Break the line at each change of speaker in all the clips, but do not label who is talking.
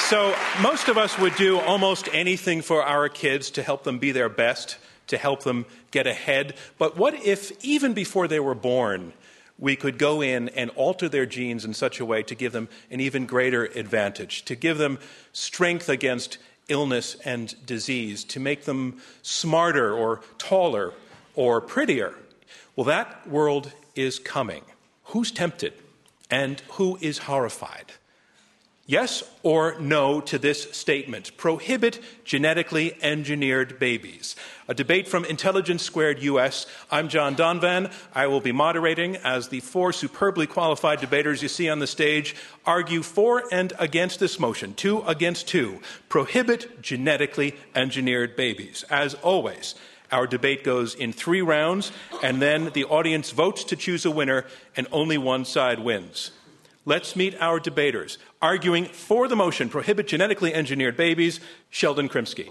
So most of us would do almost anything for our kids to help them be their best, to help them get ahead. But what if, even before they were born, we could go in and alter their genes in such a way to give them an even greater advantage, to give them strength against illness and disease, to make them smarter or taller or prettier? Well, that world is coming. Who's tempted and who is horrified? Yes or no to this statement: prohibit genetically engineered babies. A debate from Intelligence Squared US. I'm John Donvan. I will be moderating as the four superbly qualified debaters you see on the stage argue for and against this motion. 2 against 2. Prohibit genetically engineered babies. As always, our debate goes in 3 rounds, and then the audience votes to choose a winner, and only one side wins. Let's meet our debaters. Arguing for the motion, prohibit genetically engineered babies, Sheldon Krimsky.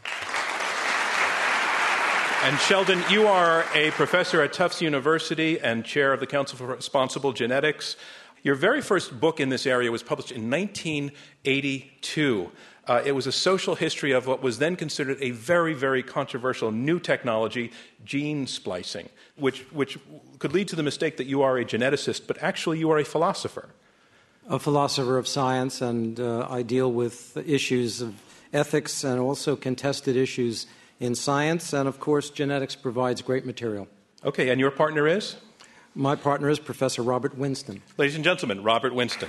And Sheldon, you are a professor at Tufts University and chair of the Council for Responsible Genetics. Your very first book in this area was published in 1982. It was a social history of what was then considered a very, very controversial new technology, gene splicing, which could lead to the mistake that you are a geneticist, but actually you are a philosopher.
A philosopher of science, and I deal with issues of ethics and also contested issues in science, and of course genetics provides great material.
Okay, and your partner is?
My partner is Professor Robert Winston.
Ladies and gentlemen, Robert Winston.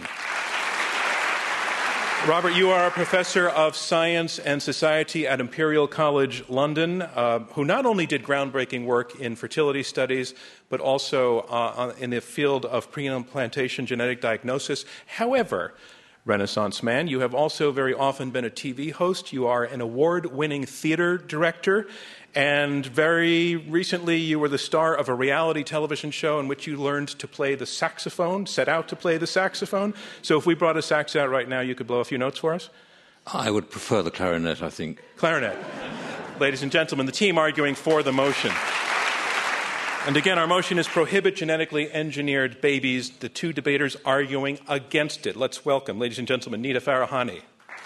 Robert, you are a professor of science and society at Imperial College London, who not only did groundbreaking work in fertility studies, but also in the field of pre-implantation genetic diagnosis. However, Renaissance man, you have also very often been a TV host. You are an award-winning theater director. And very recently, you were the star of a reality television show in which you learned to play the saxophone, set out to play the saxophone. So if we brought a sax out right now, you could blow a few notes for us?
I would prefer the clarinet, I think.
Clarinet. Ladies and gentlemen, the team arguing for the motion. And again, our motion is prohibit genetically engineered babies. The 2 debaters arguing against it. Let's welcome, ladies and gentlemen, Nita Farahany.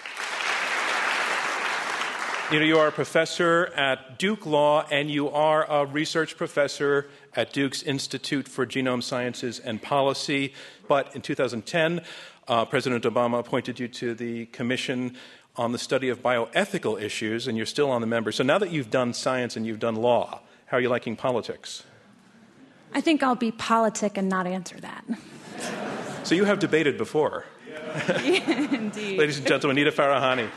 Nita, you are a professor at Duke Law, and you are a research professor at Duke's Institute for Genome Sciences and Policy. But in 2010, President Obama appointed you to the Commission on the Study of Bioethical Issues, and you're still on the member. So now that you've done science and you've done law, how are you liking politics?
I think I'll be politic and not answer that.
So you have debated before.
Yeah, indeed.
Ladies and gentlemen, Nita Farahany.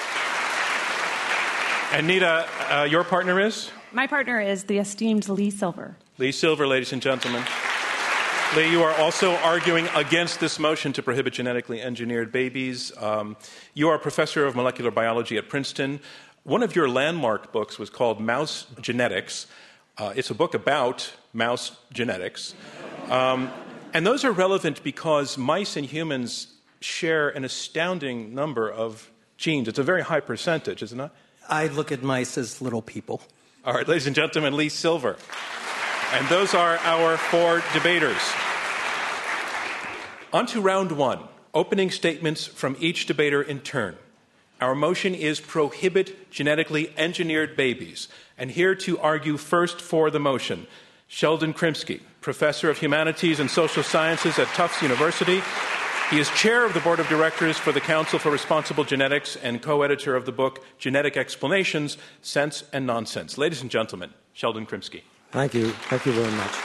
And Nita, your partner is?
My partner is the esteemed Lee Silver.
Lee Silver, ladies and gentlemen. Lee, you are also arguing against this motion to prohibit genetically engineered babies. You are a professor of molecular biology at Princeton. One of your landmark books was called Mouse Genetics. It's a book about mouse genetics. And those are relevant because mice and humans share an astounding number of genes. It's a very high percentage, isn't it?
I look at mice as little people.
All right, ladies and gentlemen, Lee Silver. And those are our 4 debaters. On to round 1, opening statements from each debater in turn. Our motion is prohibit genetically engineered babies. And here to argue first for the motion, Sheldon Krimsky, professor of humanities and social sciences at Tufts University. He is chair of the board of directors for the Council for Responsible Genetics and co-editor of the book Genetic Explanations, Sense and Nonsense. Ladies and gentlemen, Sheldon Krimsky.
Thank you. Thank you very much.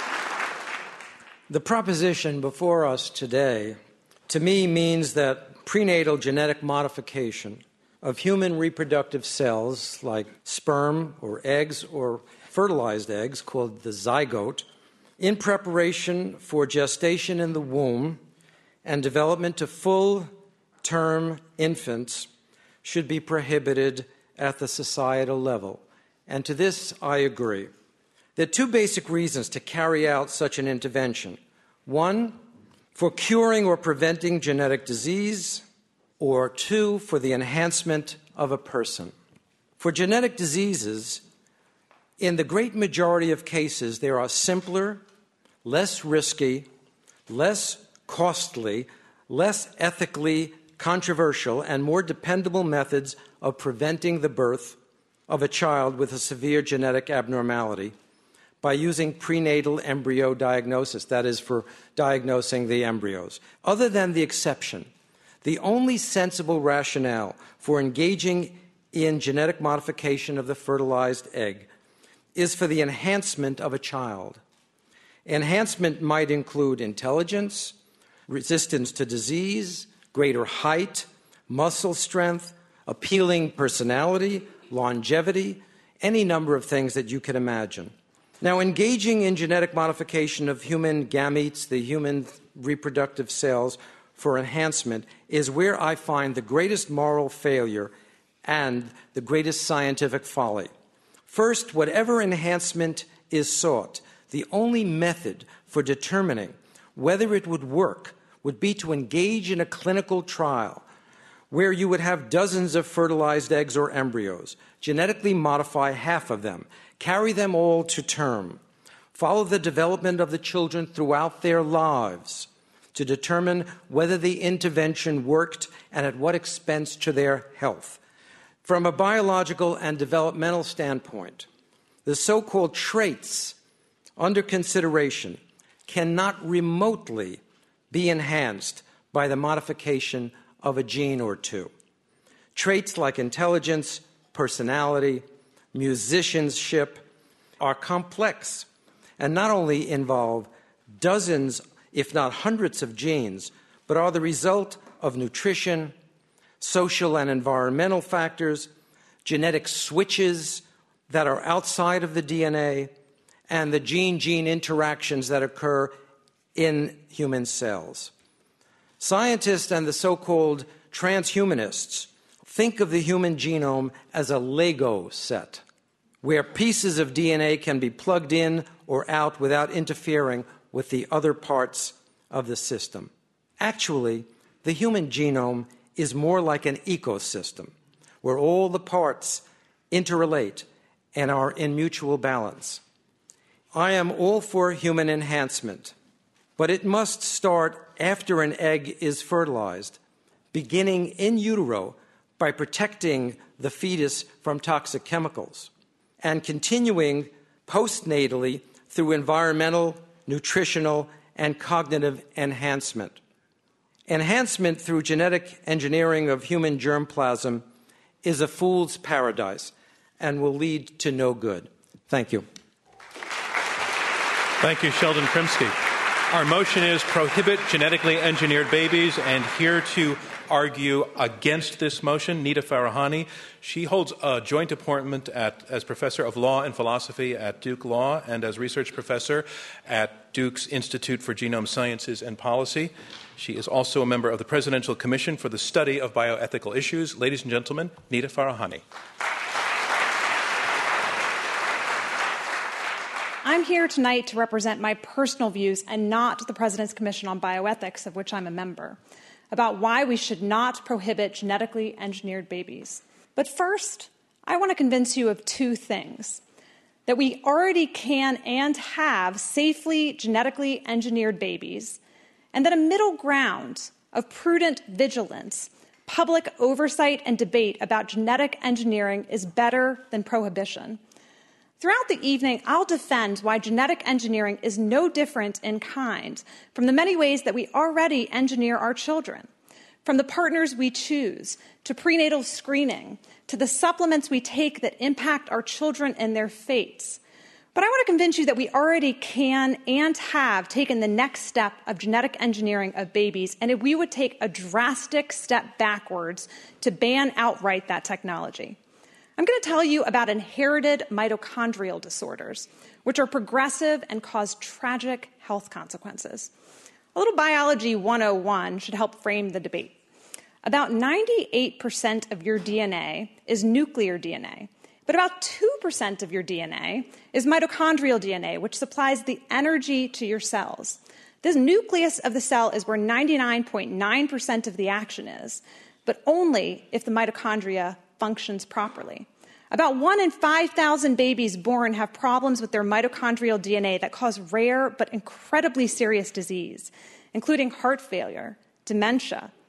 The proposition before us today, to me, means that prenatal genetic modification of human reproductive cells like sperm or eggs or fertilized eggs, called the zygote, in preparation for gestation in the womb and development to full-term infants, should be prohibited at the societal level. And to this, I agree. There are 2 basic reasons to carry out such an intervention. 1, for curing or preventing genetic disease, or 2, for the enhancement of a person. For genetic diseases, in the great majority of cases, there are simpler, less risky, less costly, less ethically controversial, and more dependable methods of preventing the birth of a child with a severe genetic abnormality by using prenatal embryo diagnosis, that is, for diagnosing the embryos. Other than the exception, the only sensible rationale for engaging in genetic modification of the fertilized egg is for the enhancement of a child. Enhancement might include intelligence, resistance to disease, greater height, muscle strength, appealing personality, longevity, any number of things that you can imagine. Now, engaging in genetic modification of human gametes, the human reproductive cells, for enhancement is where I find the greatest moral failure and the greatest scientific folly. First, whatever enhancement is sought, the only method for determining whether it would work would be to engage in a clinical trial where you would have dozens of fertilized eggs or embryos, genetically modify half of them, carry them all to term, follow the development of the children throughout their lives to determine whether the intervention worked and at what expense to their health. From a biological and developmental standpoint, the so-called traits under consideration cannot remotely be enhanced by the modification of a gene or two. Traits like intelligence, personality, musicianship are complex and not only involve dozens, if not hundreds of genes, but are the result of nutrition, social and environmental factors, genetic switches that are outside of the DNA, and the gene-gene interactions that occur in human cells. Scientists and the so-called transhumanists think of the human genome as a Lego set, where pieces of DNA can be plugged in or out without interfering with the other parts of the system. Actually, the human genome is more like an ecosystem, where all the parts interrelate and are in mutual balance. I am all for human enhancement, but it must start after an egg is fertilized, beginning in utero by protecting the fetus from toxic chemicals, and continuing postnatally through environmental, nutritional, and cognitive enhancement. Enhancement through genetic engineering of human germplasm is a fool's paradise and will lead to no good. Thank you.
Thank you, Sheldon Krimsky. Our motion is prohibit genetically engineered babies, and here to argue against this motion, Nita Farahany. She holds a joint appointment as professor of law and philosophy at Duke Law and as research professor at Duke's Institute for Genome Sciences and Policy. She is also a member of the Presidential Commission for the Study of Bioethical Issues. Ladies and gentlemen, Nita Farahany.
I'm here tonight to represent my personal views and not the President's Commission on Bioethics, of which I'm a member, about why we should not prohibit genetically engineered babies. But first, I want to convince you of two things: that we already can and have safely genetically engineered babies, and that a middle ground of prudent vigilance, public oversight, and debate about genetic engineering is better than prohibition. Throughout the evening, I'll defend why genetic engineering is no different in kind from the many ways that we already engineer our children, from the partners we choose, to prenatal screening, to the supplements we take that impact our children and their fates. But I want to convince you that we already can and have taken the next step of genetic engineering of babies, and if we would take a drastic step backwards to ban outright that technology. I'm going to tell you about inherited mitochondrial disorders, which are progressive and cause tragic health consequences. A little biology 101 should help frame the debate. About 98% of your DNA is nuclear DNA, but about 2% of your DNA is mitochondrial DNA, which supplies the energy to your cells. This nucleus of the cell is where 99.9% of the action is, but only if the mitochondria functions properly. About 1 in 5,000 babies born have problems with their mitochondrial DNA that cause rare but incredibly serious disease, including heart failure, dementia,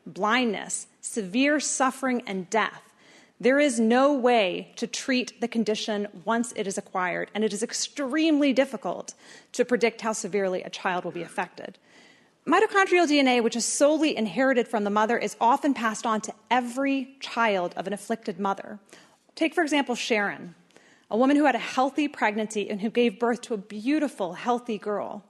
blindness, severe suffering, and death. There is no way to treat the condition once it is acquired, and it is extremely difficult to predict how severely a child will be affected. Mitochondrial DNA, which is solely inherited from the mother, is often passed on to every child of an afflicted mother. Take, for example, Sharon, a woman who had a healthy pregnancy and who gave birth to a beautiful, healthy girl.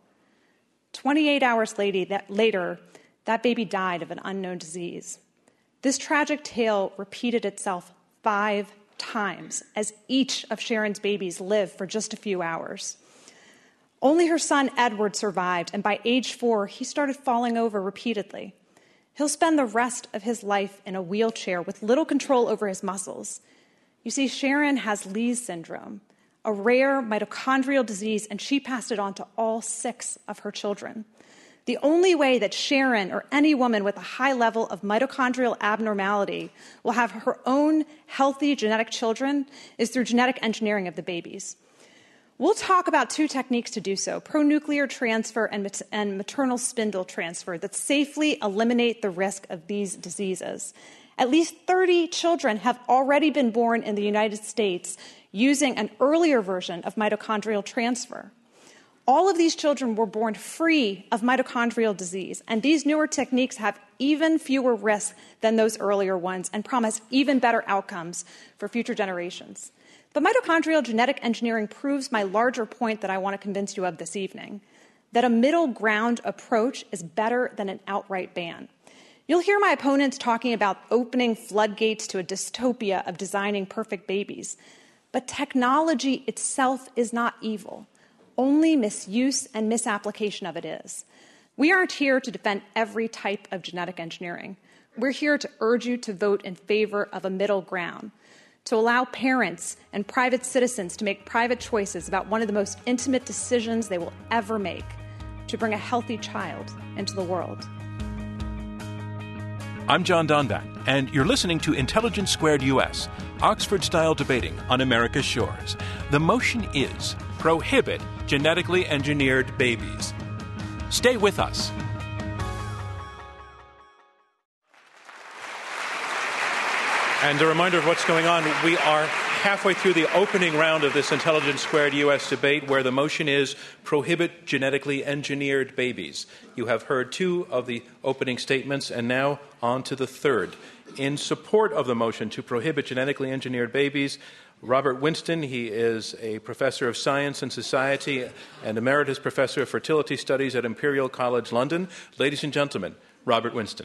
28 hours later, that baby died of an unknown disease. This tragic tale repeated itself 5 times as each of Sharon's babies lived for just a few hours. Only her son Edward survived, and by age 4, he started falling over repeatedly. He'll spend the rest of his life in a wheelchair with little control over his muscles. You see, Sharon has Lee's syndrome, a rare mitochondrial disease, and she passed it on to all 6 of her children. The only way that Sharon or any woman with a high level of mitochondrial abnormality will have her own healthy genetic children is through genetic engineering of the babies. We'll talk about 2 techniques to do so, pronuclear transfer and maternal spindle transfer, that safely eliminate the risk of these diseases. At least 30 children have already been born in the United States using an earlier version of mitochondrial transfer. All of these children were born free of mitochondrial disease, and these newer techniques have even fewer risks than those earlier ones and promise even better outcomes for future generations. But mitochondrial genetic engineering proves my larger point that I want to convince you of this evening, that a middle ground approach is better than an outright ban. You'll hear my opponents talking about opening floodgates to a dystopia of designing perfect babies. But technology itself is not evil. Only misuse and misapplication of it is. We aren't here to defend every type of genetic engineering. We're here to urge you to vote in favor of a middle ground, to allow parents and private citizens to make private choices about one of the most intimate decisions they will ever make, to bring a healthy child into the world.
I'm John Donvan, and you're listening to Intelligence Squared US, Oxford-style debating on America's shores. The motion is prohibit genetically engineered babies. Stay with us.
And a reminder of what's going on, we are halfway through the opening round of this Intelligence Squared US debate, where the motion is prohibit genetically engineered babies. You have heard 2 of the opening statements, and now on to the third. In support of the motion to prohibit genetically engineered babies, Robert Winston. He is a professor of science and society and emeritus professor of fertility studies at Imperial College London. Ladies and gentlemen, Robert Winston.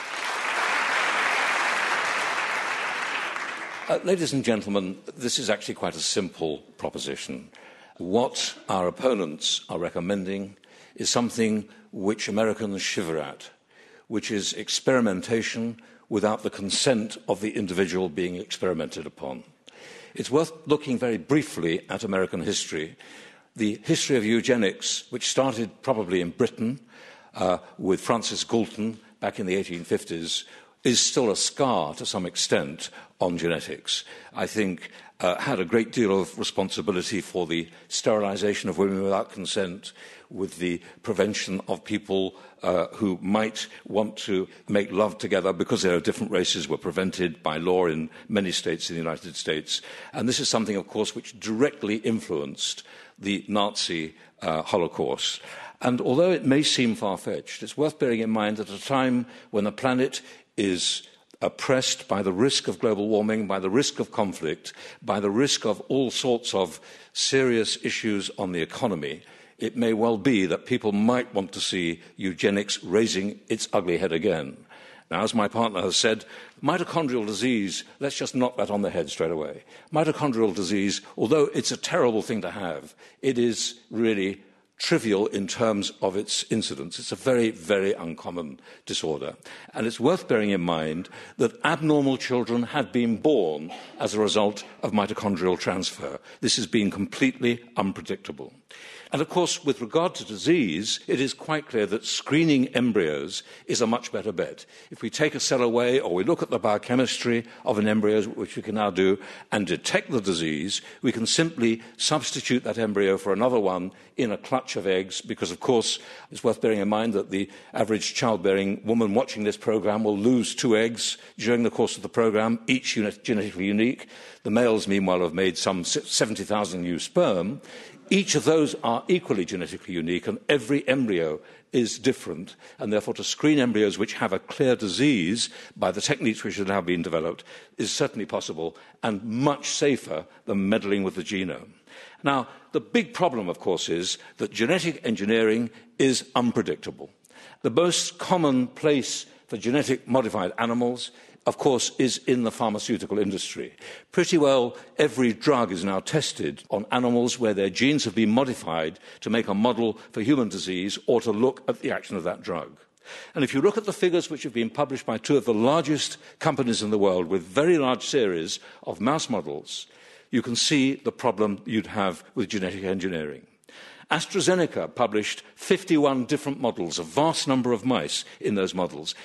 Ladies and gentlemen, this is actually quite a simple proposition. What our opponents are recommending is something which Americans shiver at, which is experimentation without the consent of the individual being experimented upon. It's worth looking very briefly at American history. The history of eugenics, which started probably in Britain with Francis Galton back in the 1850s, is still a scar to some extent on genetics. I think had a great deal of responsibility for the sterilization of women without consent, with the prevention of people who might want to make love together because they are different races were prevented by law in many states in the United States. And this is something, of course, which directly influenced the Nazi Holocaust. And although it may seem far-fetched, it's worth bearing in mind that at a time when the planet is oppressed by the risk of global warming, by the risk of conflict, by the risk of all sorts of serious issues on the economy, it may well be that people might want to see eugenics raising its ugly head again. Now, as my partner has said, mitochondrial disease, let's just knock that on the head straight away. Mitochondrial disease, although it's a terrible thing to have, it is really trivial in terms of its incidence. It's a very, very uncommon disorder. And it's worth bearing in mind that abnormal children have been born as a result of mitochondrial transfer. This has been completely unpredictable. And of course, with regard to disease, it is quite clear that screening embryos is a much better bet. If we take a cell away or we look at the biochemistry of an embryo, which we can now do, and detect the disease, we can simply substitute that embryo for another one in a clutch of eggs, because, of course, it's worth bearing in mind that the average childbearing woman watching this program will lose 2 eggs during the course of the program, each genetically unique. The males, meanwhile, have made some 70,000 new sperm. Each of those are equally genetically unique, and every embryo is different, and therefore to screen embryos which have a clear disease by the techniques which have now been developed is certainly possible and much safer than meddling with the genome. Now, the big problem, of course, is that genetic engineering is unpredictable. The most common place for genetic modified animals, of course, is in the pharmaceutical industry. Pretty well every drug is now tested on animals where their genes have been modified to make a model for human disease or to look at the action of that drug. And if you look at the figures which have been published by 2 of the largest companies in the world with very large series of mouse models, you can see the problem you'd have with genetic engineering. AstraZeneca published 51 different models, a vast number of mice in those models.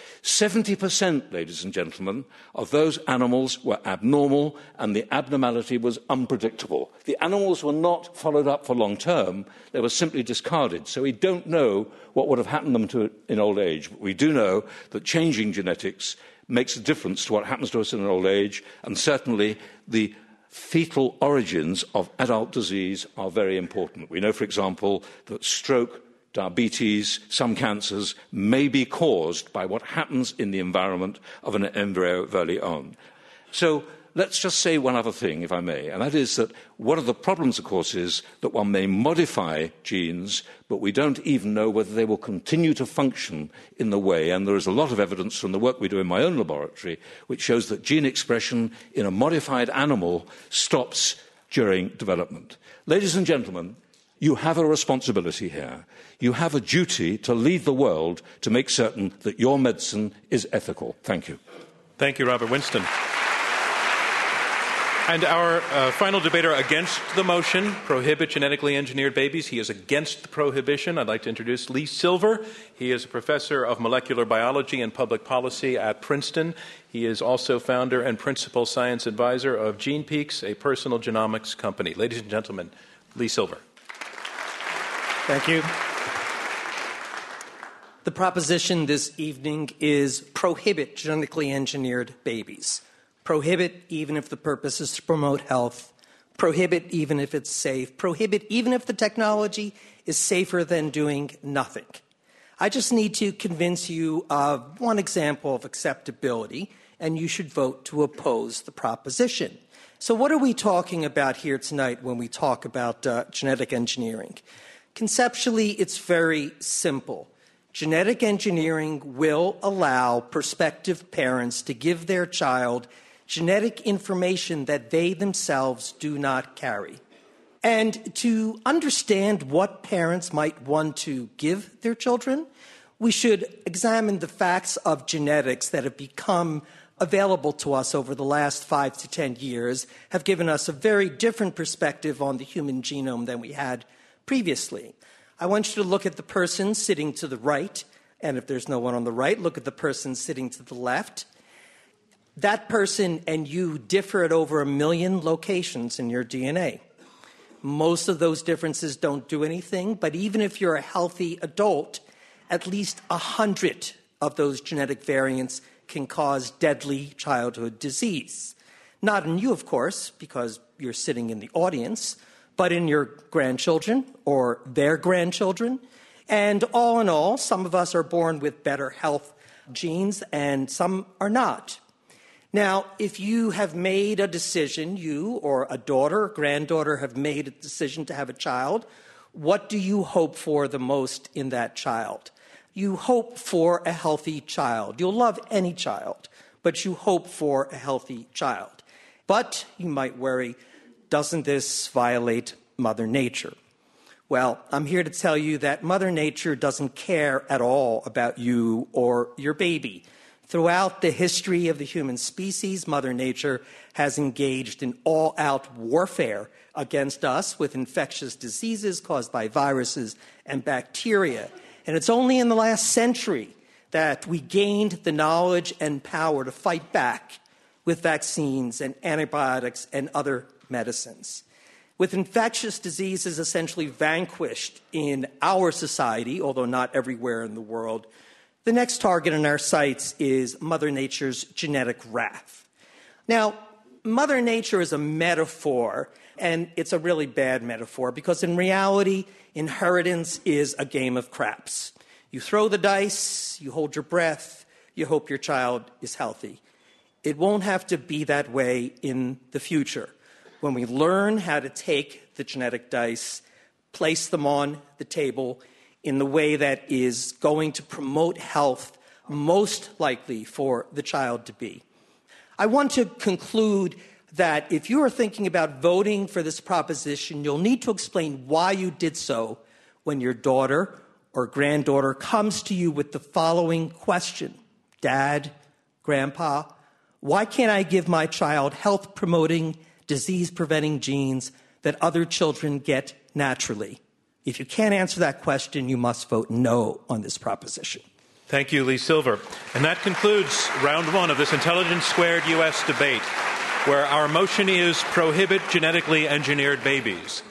70%, ladies and gentlemen, of those animals were abnormal, and the abnormality was unpredictable. The animals were not followed up for long term, they were simply discarded. So we don't know what would have happened to them in old age, but we do know that changing genetics makes a difference to what happens to us in old age, and certainly the fetal origins of adult disease are very important. We know, for example, that stroke, diabetes, some cancers may be caused by what happens in the environment of an embryo early on. So let's just say one other thing, if I may, and that is that one of the problems, of course, is that one may modify genes, but we don't even know whether they will continue to function in the way. And there is a lot of evidence from the work we do in my own laboratory which shows that gene expression in a modified animal stops during development. Ladies and gentlemen, you have a responsibility here. You have a duty to lead the world to make certain that your medicine is ethical. Thank you.
Thank you, Robert Winston. And our final debater against the motion, prohibit genetically engineered babies. He is against the prohibition. I'd like to introduce Lee Silver. He is a professor of molecular biology and public policy at Princeton. He is also founder and principal science advisor of GenePeaks, a personal genomics company. Ladies and gentlemen, Lee Silver.
Thank you. The proposition this evening is prohibit genetically engineered babies. Prohibit even if the purpose is to promote health. Prohibit even if it's safe. Prohibit even if the technology is safer than doing nothing. I just need to convince you of one example of acceptability, and you should vote to oppose the proposition. So what are we talking about here tonight when we talk about genetic engineering? Conceptually, it's very simple. Genetic engineering will allow prospective parents to give their child genetic information that they themselves do not carry. And to understand what parents might want to give their children, we should examine the facts of genetics that have become available to us over the last 5 to 10 years, have given us a very different perspective on the human genome than we had previously. I want you to look at the person sitting to the right, and if there's no one on the right, look at the person sitting to the left. That person and you differ at over 1 million locations in your DNA. Most of those differences don't do anything, but even if you're a healthy adult, at least 100 of those genetic variants can cause deadly childhood disease. Not in you, of course, because you're sitting in the audience, but in your grandchildren or their grandchildren. And all in all, some of us are born with better health genes and some are not. Now, if you have made a decision, you or a daughter or granddaughter have made a decision to have a child, what do you hope for the most in that child? You hope for a healthy child. You'll love any child, but you hope for a healthy child. But you might worry, doesn't this violate Mother Nature? Well, I'm here to tell you that Mother Nature doesn't care at all about you or your baby. In Throughout the history of the human species, Mother Nature has engaged in all-out warfare against us with infectious diseases caused by viruses and bacteria. And it's only in the last century that we gained the knowledge and power to fight back with vaccines and antibiotics and other medicines. With infectious diseases essentially vanquished in our society, although not everywhere in the world, the next target in our sights is Mother Nature's genetic wrath. Now, Mother Nature is a metaphor, and it's a really bad metaphor because in reality, inheritance is a game of craps. You throw the dice, you hold your breath, you hope your child is healthy. It won't have to be that way in the future. When we learn how to take the genetic dice, place them on the table in the way that is going to promote health most likely for the child to be. I want to conclude that if you are thinking about voting for this proposition, you'll need to explain why you did so when your daughter or granddaughter comes to you with the following question: Dad, Grandpa, why can't I give my child health-promoting, disease-preventing genes that other children get naturally? If you can't answer that question, you must vote no on this proposition.
Thank you, Lee Silver. And that concludes round one of this Intelligence Squared U.S. debate, where our motion is prohibit genetically engineered babies.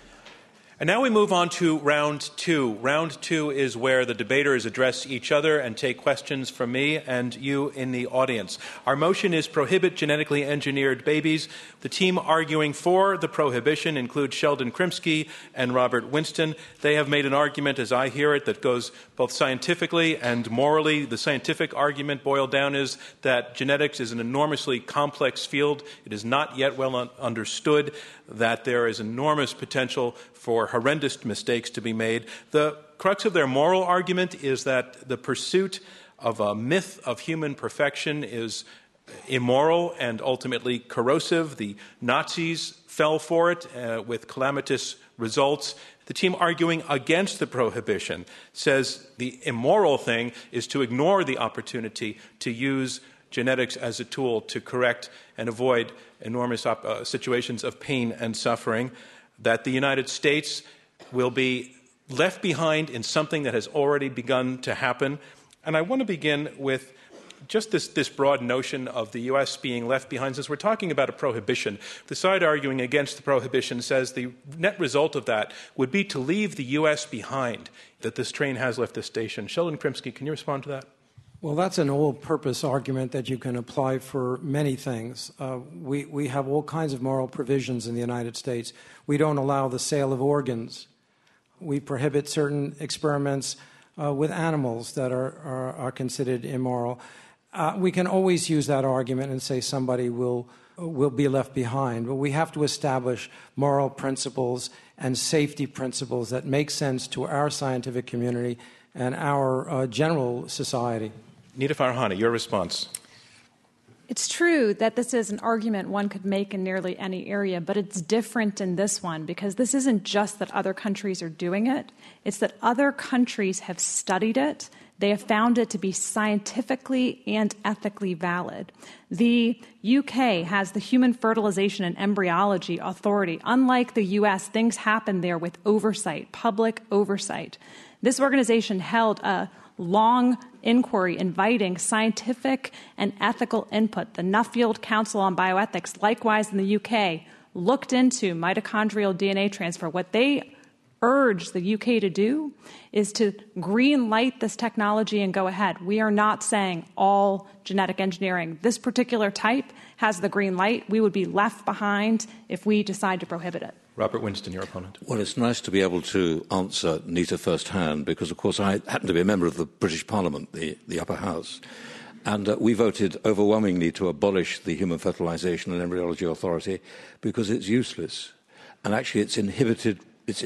And now we move on to round two. Round two is where the debaters address each other and take questions from me and you in the audience. Our motion is prohibit genetically engineered babies. The team arguing for the prohibition includes Sheldon Krimsky and Robert Winston. They have made an argument, as I hear it, that goes both scientifically and morally. The scientific argument boiled down is that genetics is an enormously complex field. It is not yet well understood, that there is enormous potential for horrendous mistakes to be made. The crux of their moral argument is that the pursuit of a myth of human perfection is immoral and ultimately corrosive. The Nazis fell for it with calamitous results. The team arguing against the prohibition says the immoral thing is to ignore the opportunity to use genetics as a tool to correct and avoid enormous situations of pain and suffering, that the United States will be left behind in something that has already begun to happen. And I want to begin with just this broad notion of the U.S. being left behind. Since we're talking about a prohibition, the side arguing against the prohibition says the net result of that would be to leave the U.S. behind, that this train has left the station. Sheldon Krimsky, can you respond to that?
Well, that's an all-purpose argument that you can apply for many things. We have all kinds of moral provisions in the United States. We don't allow the sale of organs. We prohibit certain experiments with animals that are considered immoral. We can always use that argument and say somebody will be left behind. But we have to establish moral principles and safety principles that make sense to our scientific community and our general society.
Nita Farahany, your response.
It's true that this is an argument one could make in nearly any area, but it's different in this one because this isn't just that other countries are doing it. It's that other countries have studied it. They have found it to be scientifically and ethically valid. The UK has the Human Fertilization and Embryology Authority. Unlike the US, things happen there with oversight, public oversight. This organization held a long inquiry inviting scientific and ethical input. The Nuffield Council on Bioethics, likewise in the UK, looked into mitochondrial DNA transfer. What they urge the UK to do is to green light this technology and go ahead. We are not saying all genetic engineering. This particular type has the green light. We would be left behind if we decide to prohibit it.
Robert Winston, your opponent.
Well, it's nice to be able to answer Nita firsthand because, of course, I happen to be a member of the British Parliament, the upper house, and we voted overwhelmingly to abolish the Human Fertilization and Embryology Authority because it's useless. And actually it's inhibited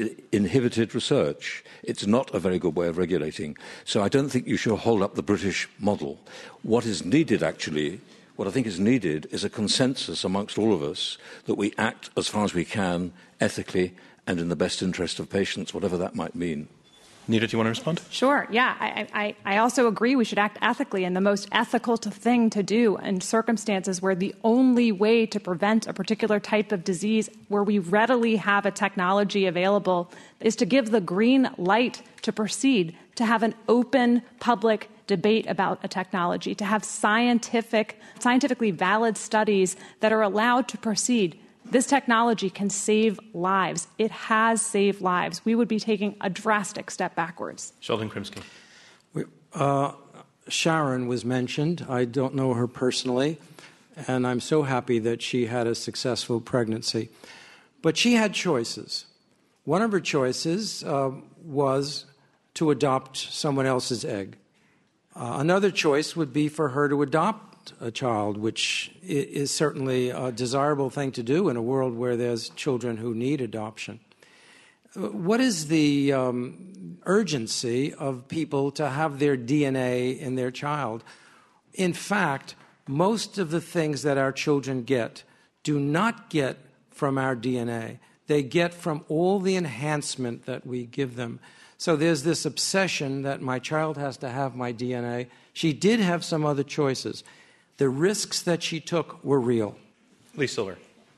research. It's not a very good way of regulating. So I don't think you should hold up the British model. What is needed, actually, what I think is needed is a consensus amongst all of us that we act as far as we can ethically and in the best interest of patients, whatever that might mean.
Nita, do you want to respond?
Sure. Yeah. I also agree we should act ethically, and the most ethical thing to do in circumstances where the only way to prevent a particular type of disease, where we readily have a technology available, is to give the green light to proceed, to have an open public debate about a technology, to have scientifically valid studies that are allowed to proceed. This technology can save lives. It has saved lives. We would be taking a drastic step backwards.
Sheldon Krimsky.
Sharon was mentioned. I don't know her personally, and I'm so happy that she had a successful pregnancy. But she had choices. One of her choices was to adopt someone else's egg. Another choice would be for her to adopt a child, which is certainly a desirable thing to do in a world where there's children who need adoption. What is the urgency of people to have their DNA in their child? In fact, most of the things that our children get do not get from our DNA. They get from all the enhancement that we give them. So there's this obsession that my child has to have my DNA. She did have some other choices. The risks that she took were real.
Lee Silver.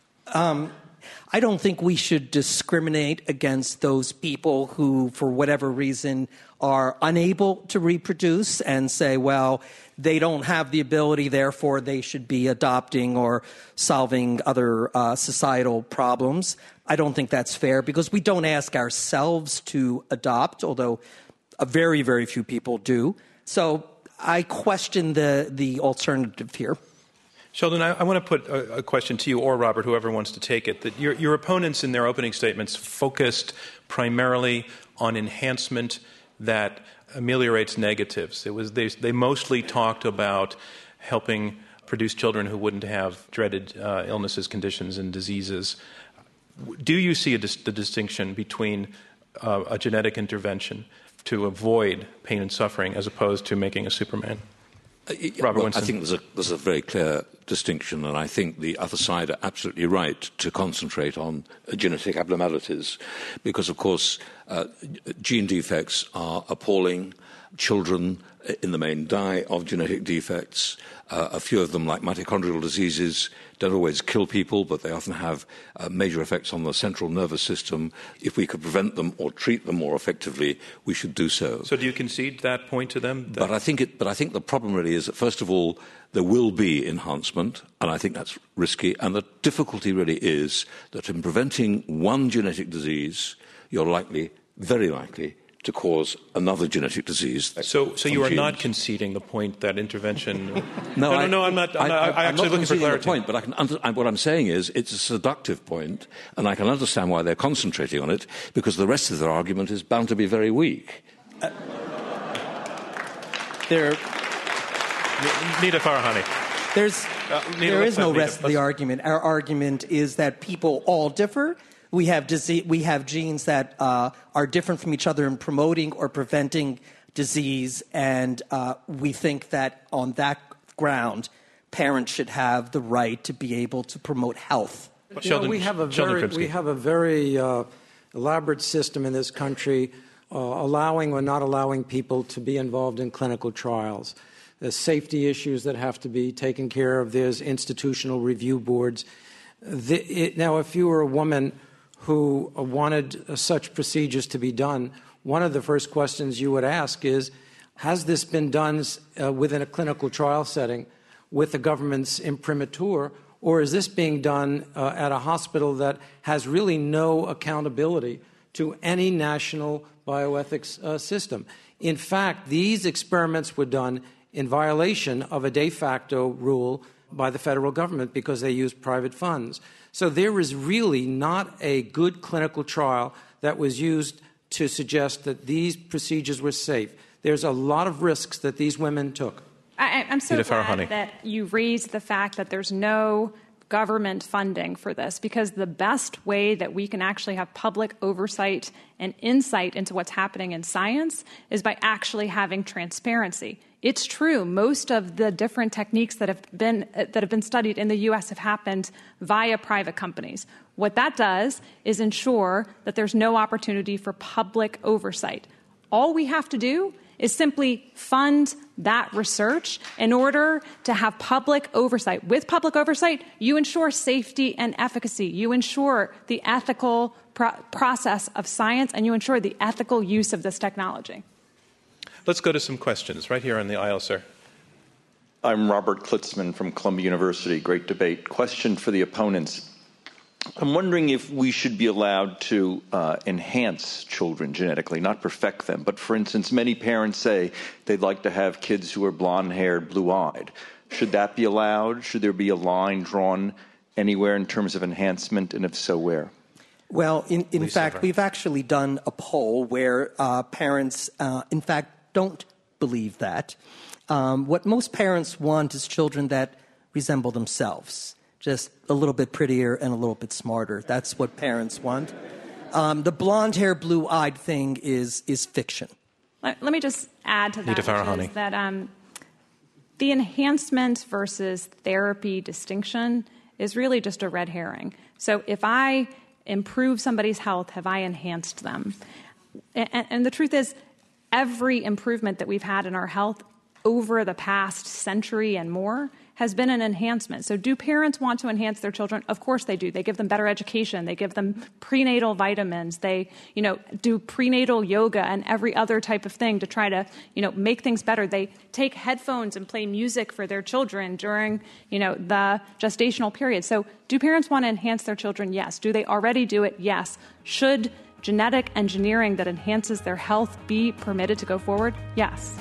I don't think we should discriminate against those people who, for whatever reason, are unable to reproduce and say, well, they don't have the ability, therefore they should be adopting or solving other societal problems. I don't think that's fair because we don't ask ourselves to adopt, although very, very few people do. So I question the alternative here.
Sheldon, I want to put a question to you or Robert, whoever wants to take it. That your opponents in their opening statements focused primarily on enhancement that ameliorates negatives. They mostly talked about helping produce children who wouldn't have dreaded illnesses, conditions, and diseases. Do you see the distinction between a genetic intervention to avoid pain and suffering as opposed to making a Superman? Robert Winston.
I think there's a very clear distinction, and I think the other side are absolutely right to concentrate on genetic abnormalities because, of course, gene defects are appalling. Children, in the main, die of genetic defects. A few of them, like mitochondrial diseases, don't always kill people, but they often have major effects on the central nervous system. If we could prevent them or treat them more effectively, we should do so.
So do you concede that point to them?
But I think the problem really is that, first of all, there will be enhancement, and I think that's risky. And the difficulty really is that in preventing one genetic disease, you're likely, very likely, to cause another genetic disease.
So you are not conceding the point that intervention...
No,
I'm not. I'm actually looking for clarity.
The point, but what I'm saying is it's a seductive point, and I can understand why they're concentrating on it, because the rest of their argument is bound to be very weak.
Nita Farahani.
There is no rest of the argument. Our argument is that people all differ. We have genes that are different from each other in promoting or preventing disease, and we think that on that ground, parents should have the right to be able to promote health.
We have a very elaborate system in this country allowing or not allowing people to be involved in clinical trials. There's safety issues that have to be taken care of. There's institutional review boards. Now, if you were a woman who wanted such procedures to be done, one of the first questions you would ask is, has this been done within a clinical trial setting with the government's imprimatur, or is this being done at a hospital that has really no accountability to any national bioethics system? In fact, these experiments were done in violation of a de facto rule by the federal government because they use private funds. So there is really not a good clinical trial that was used to suggest that these procedures were safe. There's a lot of risks that these women took.
I'm so glad that you raised the fact that there's no government funding for this, because the best way that we can actually have public oversight and insight into what's happening in science is by actually having transparency. It's true, most of the different techniques that have been studied in the U.S. have happened via private companies. What that does is ensure that there's no opportunity for public oversight. All we have to do is simply fund that research in order to have public oversight. With public oversight, you ensure safety and efficacy. You ensure the ethical process of science, and you ensure the ethical use of this technology.
Let's go to some questions right here on the aisle, sir.
I'm Robert Klitzman from Columbia University. Great debate. Question for the opponents. I'm wondering if we should be allowed to enhance children genetically, not perfect them. But for instance, many parents say they'd like to have kids who are blonde-haired, blue-eyed. Should that be allowed? Should there be a line drawn anywhere in terms of enhancement, and if so, where?
Well, in fact, we've actually done a poll where parents, in fact, don't believe that. What most parents want is children that resemble themselves, just a little bit prettier and a little bit smarter. That's what parents want. The blonde hair, blue-eyed thing is fiction.
Let me just add to that,
Nita Farahany.
which is that the enhancement versus therapy distinction is really just a red herring. So if I improve somebody's health, have I enhanced them? And the truth is, every improvement that we've had in our health over the past century and more has been an enhancement. So do parents want to enhance their children? Of course they do. They give them better education. They give them prenatal vitamins. They, do prenatal yoga and every other type of thing to try to, make things better. They take headphones and play music for their children during, the gestational period. So do parents want to enhance their children? Yes. Do they already do it? Yes. Should genetic engineering that enhances their health be permitted to go forward? Yes.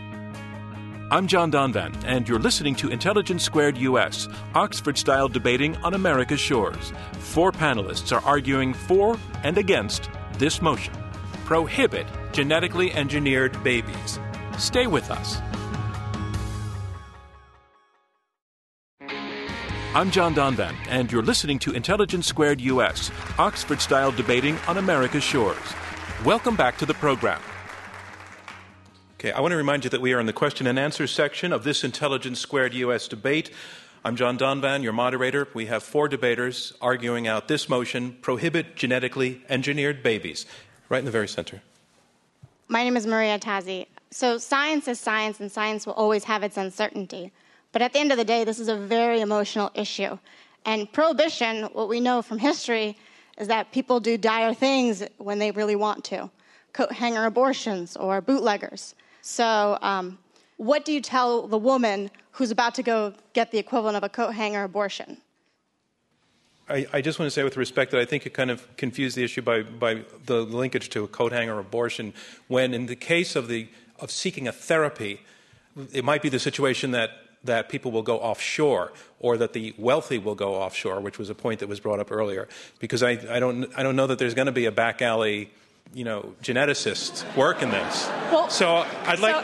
I'm John Donvan, and you're listening to Intelligence Squared US, Oxford-style debating on America's shores. 4 panelists are arguing for and against this motion. Prohibit genetically engineered babies. Stay with us. I'm John Donvan, and you're listening to Intelligence Squared US, Oxford-style debating on America's shores. Welcome back to the program.
Okay, I want to remind you that we are in the question and answer section of this Intelligence Squared US debate. I'm John Donvan, your moderator. We have 4 debaters arguing out this motion, prohibit genetically engineered babies. Right in the very center.
My name is Maria Tazi. So science is science, and science will always have its uncertainty. But at the end of the day, this is a very emotional issue. And prohibition, what we know from history, is that people do dire things when they really want to. Coat hanger abortions or bootleggers. So what do you tell the woman who's about to go get the equivalent of a coat hanger abortion?
I just want to say with respect that I think you kind of confused the issue by the linkage to a coat hanger abortion, when in the case of seeking a therapy, it might be the situation that people will go offshore, or that the wealthy will go offshore, which was a point that was brought up earlier. Because I don't know that there's going to be a back alley geneticist work in this.
Well,
so I'd like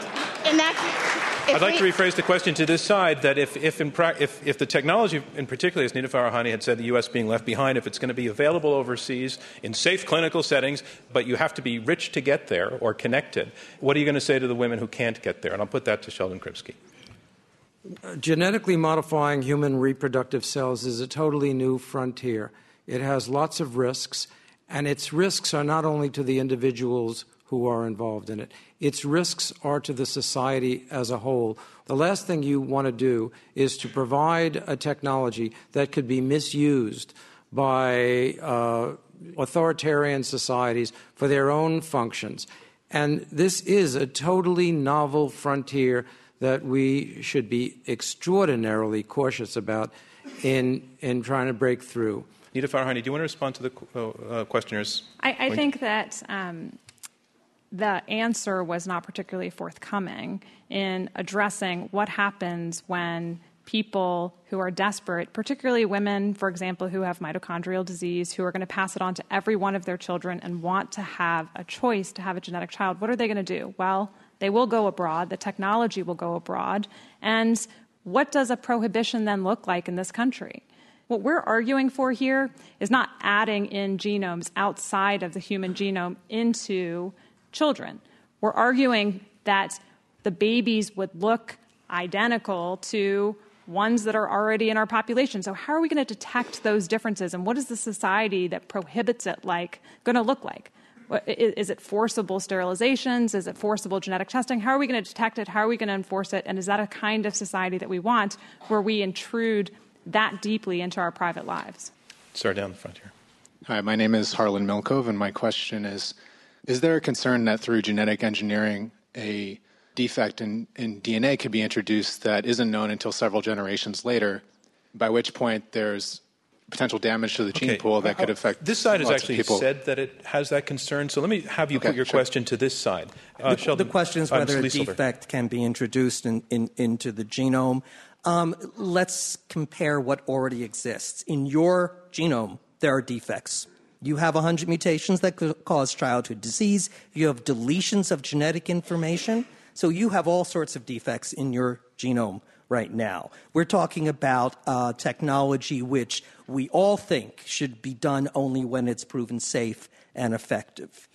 to rephrase the question to this side, that if the technology, in particular, as Nita Farahany had said, the U.S. being left behind, if it's going to be available overseas in safe clinical settings, but you have to be rich to get there or connected, what are you going to say to the women who can't get there? And I'll put that to Sheldon Kripke.
Genetically modifying human reproductive cells is a totally new frontier. It has lots of risks. And its risks are not only to the individuals who are involved in it. Its risks are to the society as a whole. The last thing you want to do is to provide a technology that could be misused by authoritarian societies for their own functions. And this is a totally novel frontier that we should be extraordinarily cautious about in trying to break through.
Nita Farahany, do you want to respond to the questioners?
I think that the answer was not particularly forthcoming in addressing what happens when people who are desperate, particularly women, for example, who have mitochondrial disease, who are going to pass it on to every one of their children and want to have a choice to have a genetic child, what are they going to do? Well, they will go abroad. The technology will go abroad. And what does a prohibition then look like in this country? What we're arguing for here is not adding in genomes outside of the human genome into children. We're arguing that the babies would look identical to ones that are already in our population. So how are we going to detect those differences? And what is the society that prohibits it going to look like? Is it forcible sterilizations? Is it forcible genetic testing? How are we going to detect it? How are we going to enforce it? And is that a kind of society that we want where we intrude that deeply into our private lives?
Start down the front here.
Hi, my name is Harlan Milkov, and my question is there a concern that through genetic engineering, a defect in DNA could be introduced that isn't known until several generations later, by which point there's potential damage to the gene pool that could affect
this side has actually
people.
said that it has that concern, so let me have you put your question to this side.
The question is whether a defect can be introduced into the genome. Let's compare what already exists. In your genome, there are defects. You have 100 mutations that could cause childhood disease. You have deletions of genetic information. So you have all sorts of defects in your genome right now. We're talking about technology which we all think should be done only when it's proven safe and effective.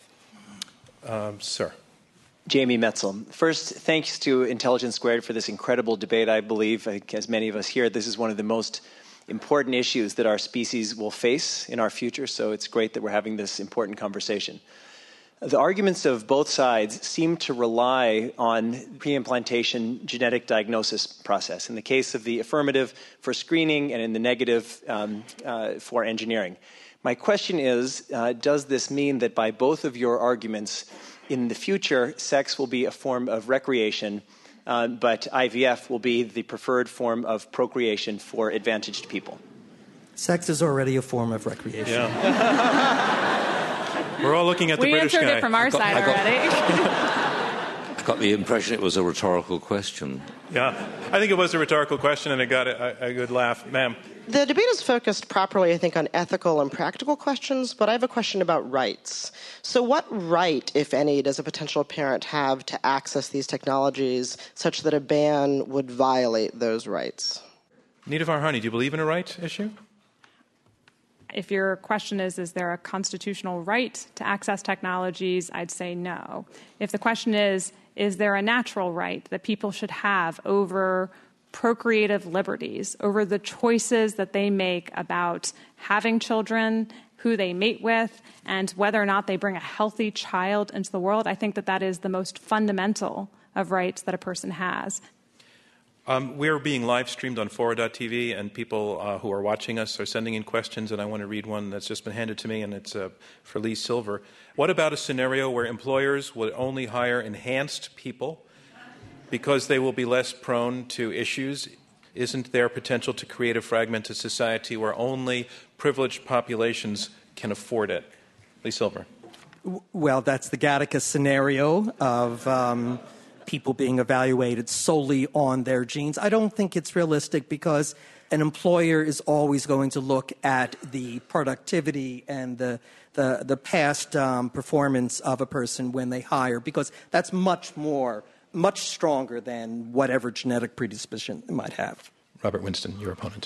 Sir.
Jamie Metzel. First, thanks to Intelligence Squared for this incredible debate. I believe, as many of us here, this is one of the most important issues that our species will face in our future, so it's great that we're having this important conversation. The arguments of both sides seem to rely on pre-implantation genetic diagnosis process. In the case of the affirmative for screening and in the negative for engineering. My question is, does this mean that by both of your arguments, in the future, sex will be a form of recreation, but IVF will be the preferred form of procreation for advantaged people?
Sex is already a form of recreation.
Yeah. We're all looking at the British guy.
We answered it from our side already.
I got the impression it was a rhetorical question.
Yeah, I think it was a rhetorical question, and it got a good laugh. Ma'am.
The debate is focused properly, I think, on ethical and practical questions, but I have a question about rights. So what right, if any, does a potential parent have to access these technologies such that a ban would violate those rights?
Nita Farahany, do you believe in a right issue?
If your question is there a constitutional right to access technologies, I'd say no. If the question is there a natural right that people should have over procreative liberties, over the choices that they make about having children, who they mate with, and whether or not they bring a healthy child into the world, I think that is the most fundamental of rights that a person has.
We're being live streamed on Fora.tv, and people who are watching us are sending in questions, and I want to read one that's just been handed to me, and it's for Lee Silver. What about a scenario where employers will only hire enhanced people because they will be less prone to issues? Isn't there potential to create a fragmented society where only privileged populations can afford it? Lee Silver.
Well, that's the Gattaca scenario of people being evaluated solely on their genes. I don't think it's realistic because an employer is always going to look at the productivity and the past performance of a person when they hire, because that's much stronger than whatever genetic predisposition they might have.
Robert Winston, your opponent.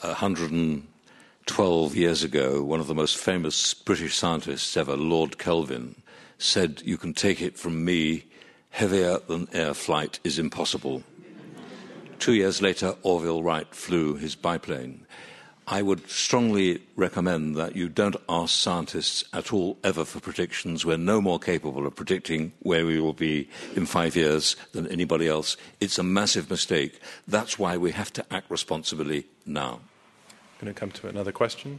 112 years ago, one of the most famous British scientists ever, Lord Kelvin, said, "You can take it from me, heavier than air flight is impossible." 2 years later, Orville Wright flew his biplane. I would strongly recommend that you don't ask scientists at all ever for predictions. We're no more capable of predicting where we will be in 5 years than anybody else. It's a massive mistake. That's why we have to act responsibly now.
I'm going to come to another question.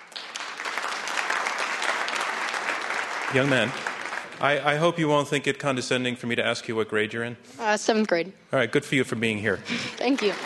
Young man. I hope you won't think it condescending for me to ask you what grade you're in.
7th grade.
All right, good for you for being here.
Thank you.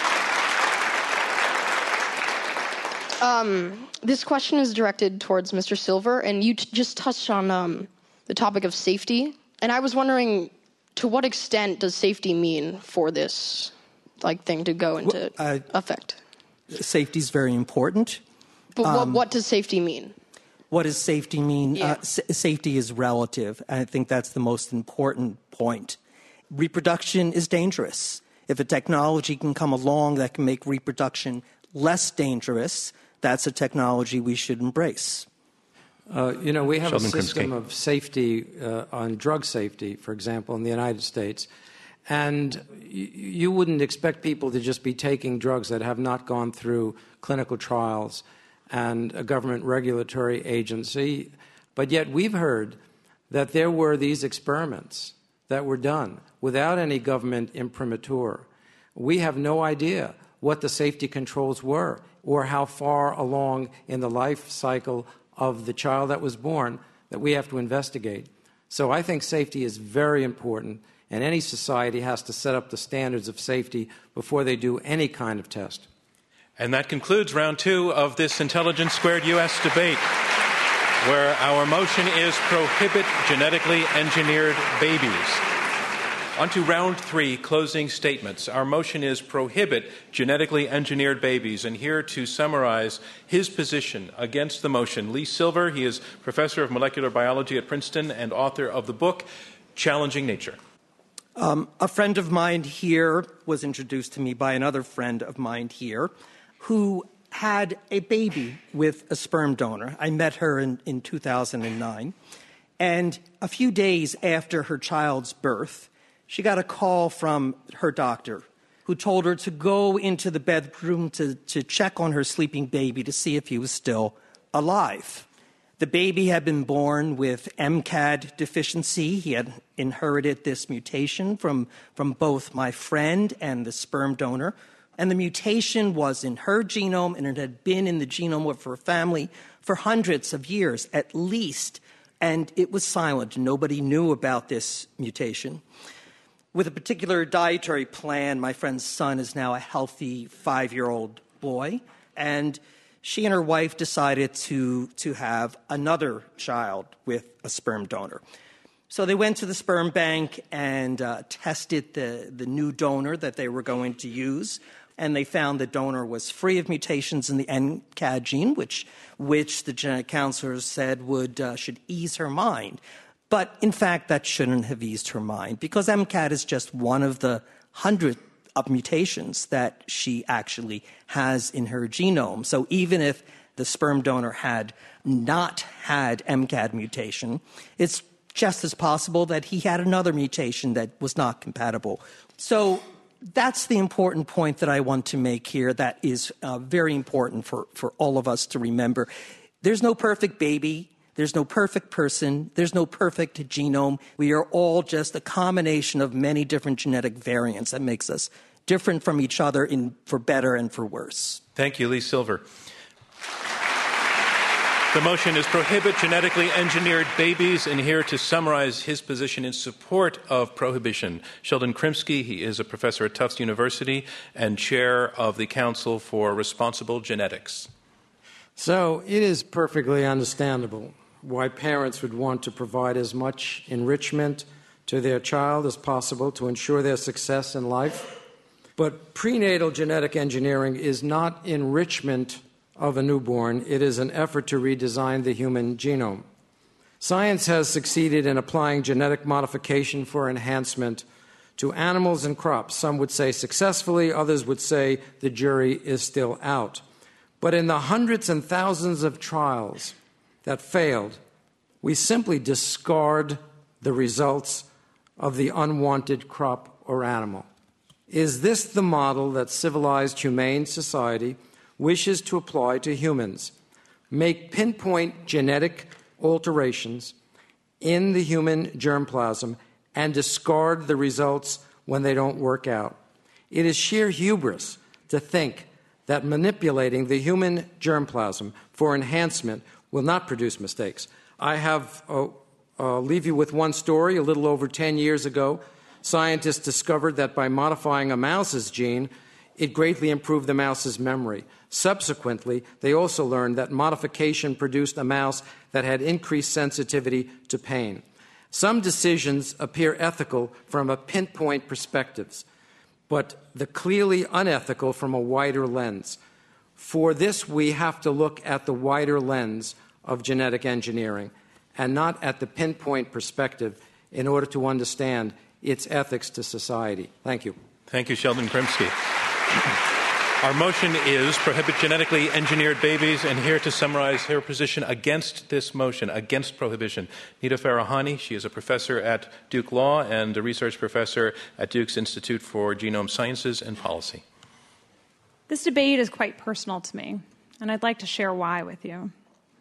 This question is directed towards Mr. Silver, and you just touched on the topic of safety. And I was wondering, to what extent does safety mean for this thing to go into effect?
Safety is very important.
But what does safety mean?
What does safety mean?
Yeah.
Safety is relative. I think that's the most important point. Reproduction is dangerous. If a technology can come along that can make reproduction less dangerous, that's a technology we should embrace.
We have
Sheldon
a system
Krinsky.
of safety on drug safety, for example, in the United States. And you wouldn't expect people to just be taking drugs that have not gone through clinical trials and a government regulatory agency. But yet we've heard that there were these experiments that were done without any government imprimatur. We have no idea what the safety controls were or how far along in the life cycle of the child that was born that we have to investigate. So I think safety is very important, and any society has to set up the standards of safety before they do any kind of test.
And that concludes round 2 of this Intelligence Squared U.S. debate, where our motion is prohibit genetically engineered babies. On to round 3, closing statements. Our motion is prohibit genetically engineered babies. And here to summarize his position against the motion, Lee Silver. He is professor of molecular biology at Princeton and author of the book Challenging Nature.
A friend of mine here was introduced to me by another friend of mine here who had a baby with a sperm donor. I met her in 2009. And a few days after her child's birth, she got a call from her doctor who told her to go into the bedroom to check on her sleeping baby to see if he was still alive. The baby had been born with MCAD deficiency. He had inherited this mutation from both my friend and the sperm donor. And the mutation was in her genome, and it had been in the genome of her family for hundreds of years at least. And it was silent. Nobody knew about this mutation. With a particular dietary plan, my friend's son is now a healthy 5-year-old boy. And she and her wife decided to have another child with a sperm donor. So they went to the sperm bank and tested the new donor that they were going to use. And they found the donor was free of mutations in the MCAD gene, which the genetic counselors said should ease her mind. But in fact, that shouldn't have eased her mind, because MCAD is just one of the 100 of mutations that she actually has in her genome. So even if the sperm donor had not had MCAD mutation, it's just as possible that he had another mutation that was not compatible. So that's the important point that I want to make here that is very important for all of us to remember. There's no perfect baby. There's no perfect person. There's no perfect genome. We are all just a combination of many different genetic variants that makes us different from each other for better and for worse.
Thank you, Lee Silver. The motion is prohibit genetically engineered babies, and here to summarize his position in support of prohibition, Sheldon Krimsky. He is a professor at Tufts University and chair of the Council for Responsible Genetics.
So it is perfectly understandable why parents would want to provide as much enrichment to their child as possible to ensure their success in life. But prenatal genetic engineering is not enrichment of a newborn. It is an effort to redesign the human genome. Science has succeeded in applying genetic modification for enhancement to animals and crops. Some would say successfully, others would say the jury is still out. But in the hundreds and thousands of trials that failed, we simply discard the results of the unwanted crop or animal. Is this the model that civilized, humane society wishes to apply to humans? Make pinpoint genetic alterations in the human germplasm and discard the results when they don't work out. It is sheer hubris to think that manipulating the human germplasm for enhancement will not produce mistakes. I'll leave you with one story. A little over 10 years ago, scientists discovered that by modifying a mouse's gene, it greatly improved the mouse's memory. Subsequently, they also learned that modification produced a mouse that had increased sensitivity to pain. Some decisions appear ethical from a pinpoint perspective, but they're clearly unethical from a wider lens. For this, we have to look at the wider lens of genetic engineering and not at the pinpoint perspective in order to understand its ethics to society. Thank you.
Thank you, Sheldon Krimsky. Our motion is prohibit genetically engineered babies, and here to summarize her position against this motion, against prohibition, Nita Farahani. She is a professor at Duke Law and a research professor at Duke's Institute for Genome Sciences and Policy.
This debate is quite personal to me, and I'd like to share why with you.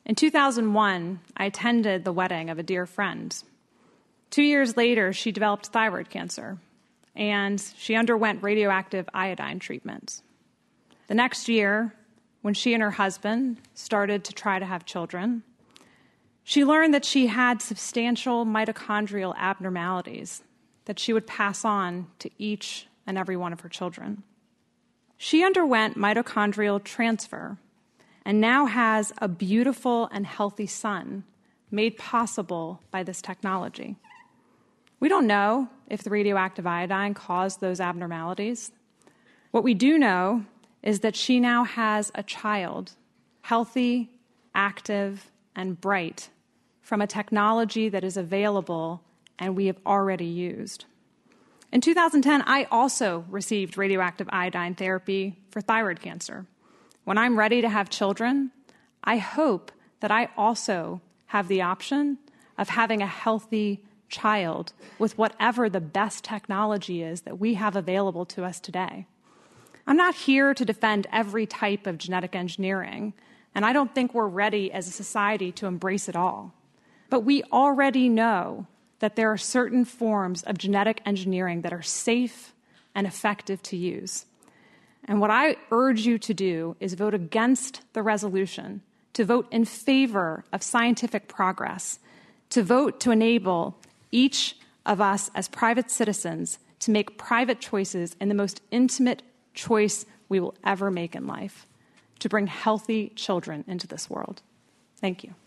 In 2001, I attended the wedding of a dear friend. 2 years later, she developed thyroid cancer, and she underwent radioactive iodine treatment. The next year, when she and her husband started to try to have children, she learned that she had substantial mitochondrial abnormalities that she would pass on to each and every one of her children. She underwent mitochondrial transfer and now has a beautiful and healthy son made possible by this technology. We don't know if the radioactive iodine caused those abnormalities. What we do know is that she now has a child, healthy, active, and bright, from a technology that is available and we have already used. In 2010, I also received radioactive iodine therapy for thyroid cancer. When I'm ready to have children, I hope that I also have the option of having a healthy child with whatever the best technology is that we have available to us today. I'm not here to defend every type of genetic engineering, and I don't think we're ready as a society to embrace it all. But we already know that there are certain forms of genetic engineering that are safe and effective to use. And what I urge you to do is vote against the resolution, to vote in favor of scientific progress, to vote to enable each of us as private citizens to make private choices in the most intimate choice we will ever make in life, to bring healthy children into this world. Thank you.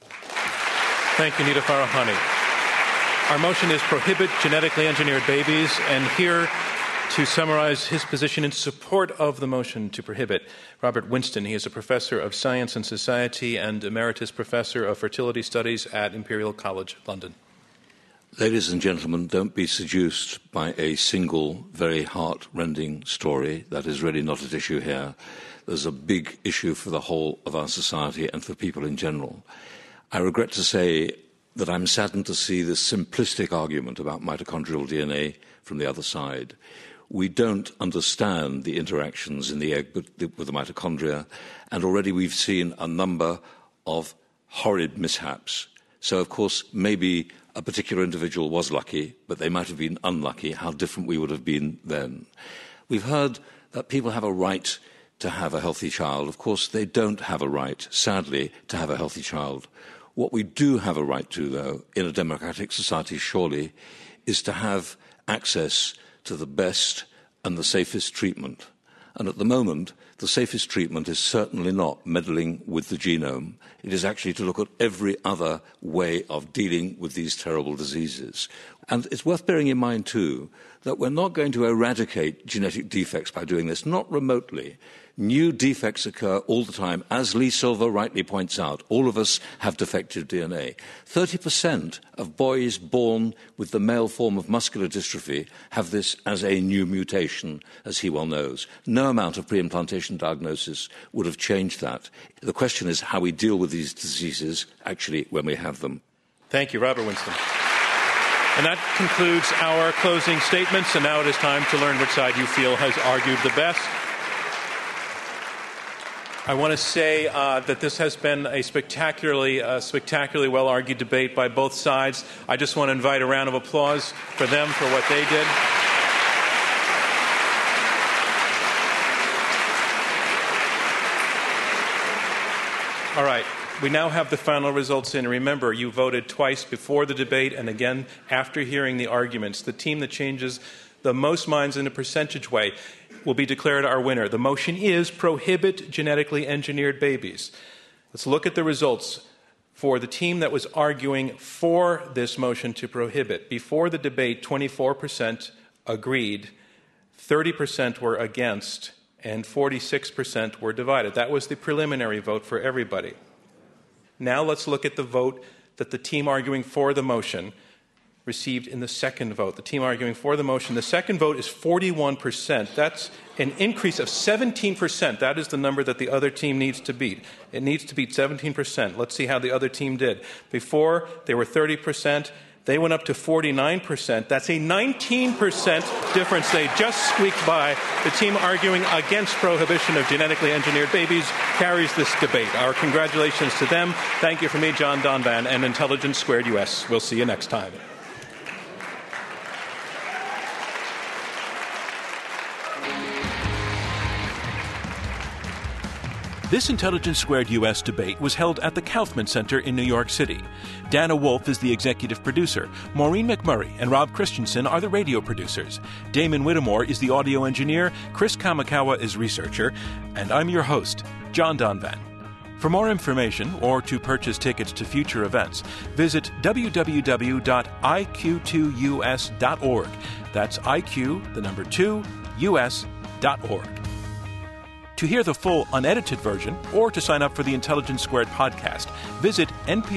Thank you, Nita Farahany. Our motion is prohibit genetically engineered babies, and here to summarize his position in support of the motion to prohibit, Robert Winston. He is a professor of science and society and emeritus professor of fertility studies at Imperial College London.
Ladies and gentlemen, don't be seduced by a single, very heart-rending story. That is really not at issue here. There's a big issue for the whole of our society and for people in general. I regret to say that I'm saddened to see this simplistic argument about mitochondrial DNA from the other side. We don't understand the interactions in the egg with the mitochondria, and already we've seen a number of horrid mishaps. So, of course, maybe a particular individual was lucky, but they might have been unlucky. How different we would have been then. We've heard that people have a right to have a healthy child. Of course, they don't have a right, sadly, to have a healthy child. What we do have a right to, though, in a democratic society, surely, is to have access to the best and the safest treatment. And at the moment, the safest treatment is certainly not meddling with the genome. It is actually to look at every other way of dealing with these terrible diseases. And it's worth bearing in mind, too, that we're not going to eradicate genetic defects by doing this, not remotely. New defects occur all the time. As Lee Silver rightly points out, all of us have defective DNA. 30% of boys born with the male form of muscular dystrophy have this as a new mutation, as he well knows. No amount of pre-implantation diagnosis would have changed that. The question is how we deal with these diseases, actually, when we have them.
Thank you, Robert Winston. And that concludes our closing statements, and now it is time to learn which side you feel has argued the best. I want to say that this has been a spectacularly well-argued debate by both sides. I just want to invite a round of applause for them for what they did. All right. We now have the final results in. Remember, you voted twice before the debate and again after hearing the arguments. The team that changes the most minds in a percentage way will be declared our winner. The motion is prohibit genetically engineered babies. Let's look at the results for the team that was arguing for this motion to prohibit. Before the debate, 24% agreed, 30% were against, and 46% were divided. That was the preliminary vote for everybody. Now let's look at the vote that the team arguing for the motion received in the second vote. The team arguing for the motion, the second vote is 41%. That's an increase of 17%. That is the number that the other team needs to beat. It needs to beat 17%. Let's see how the other team did. Before, they were 30%. They went up to 49%. That's a 19% difference. They just squeaked by. The team arguing against prohibition of genetically engineered babies carries this debate. Our congratulations to them. Thank you from me, John Donvan, and Intelligence Squared US. We'll see you next time.
This Intelligence Squared U.S. debate was held at the Kaufman Center in New York City. Dana Wolf is the executive producer. Maureen McMurray and Rob Christensen are the radio producers. Damon Whittemore is the audio engineer. Chris Kamikawa is researcher. And I'm your host, John Donvan. For more information or to purchase tickets to future events, visit www.iq2us.org. That's IQ, the number 2, us.org. To hear the full unedited version or to sign up for the Intelligence Squared podcast, visit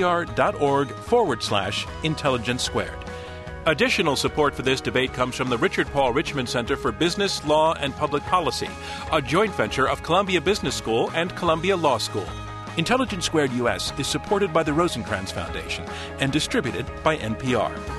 npr.org/Intelligence Squared. Additional support for this debate comes from the Richard Paul Richmond Center for Business, Law, and Public Policy, a joint venture of Columbia Business School and Columbia Law School. Intelligence Squared US is supported by the Rosencrantz Foundation and distributed by NPR.